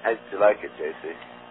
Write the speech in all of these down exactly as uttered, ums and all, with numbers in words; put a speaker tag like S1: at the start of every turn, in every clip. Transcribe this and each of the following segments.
S1: How did you like it, J C?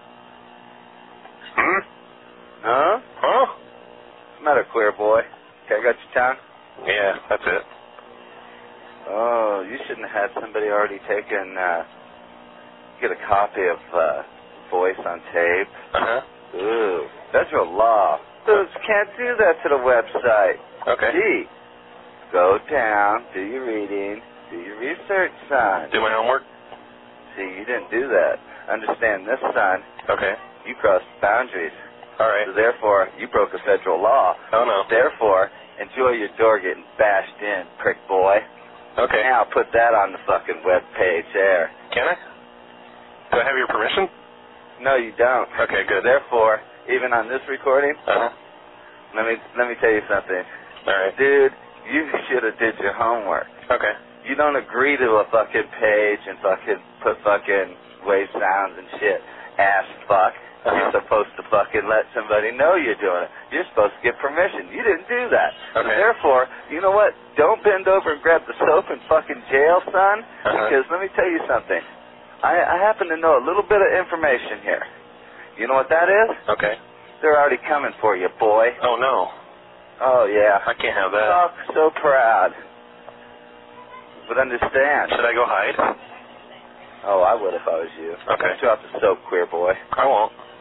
S2: Hmm?
S1: Huh?
S2: Huh?
S1: What's the matter, queer boy? Okay, I got your tongue?
S2: Yeah, that's it.
S1: Oh, you shouldn't have had somebody already taken, uh, get a copy of, uh, voice on tape.
S2: Uh-huh.
S1: Ooh, federal law. Those can't do that to the website.
S2: Okay.
S1: Gee, go down, do your reading, do your research, son.
S2: Do my homework?
S1: See, you didn't do that. Understand this, son.
S2: Okay.
S1: You crossed boundaries.
S2: All right.
S1: So therefore, you broke a federal law.
S2: Oh, no.
S1: Therefore, enjoy your door getting bashed in, prick boy.
S2: Okay.
S1: Now put that on the fucking web page there.
S2: Can I? Do I have your permission?
S1: No, you don't.
S2: Okay, good.
S1: Therefore, even on this recording,
S2: Uh-huh.
S1: let me let me tell you something.
S2: All right.
S1: Dude, you should have did your homework.
S2: Okay.
S1: You don't agree to a fucking page and fucking put fucking wave sounds and shit. Ass fuck.
S2: Uh-huh.
S1: You're supposed to fucking let somebody know you're doing it. You're supposed to get permission. You didn't do that.
S2: Okay.
S1: Therefore, you know what? Don't bend over and grab the soap in fucking jail, son.
S2: Uh-huh.
S1: Because let me tell you something. I, I happen to know a little bit of information here. You know what that is?
S2: Okay.
S1: They're already coming for you, boy.
S2: Oh, no.
S1: Oh, yeah.
S2: I can't have that.
S1: Talk so proud. But understand.
S2: Should I go hide?
S1: Oh, I would if I was you.
S2: Okay.
S1: Don't drop the soap, queer boy.
S2: I won't.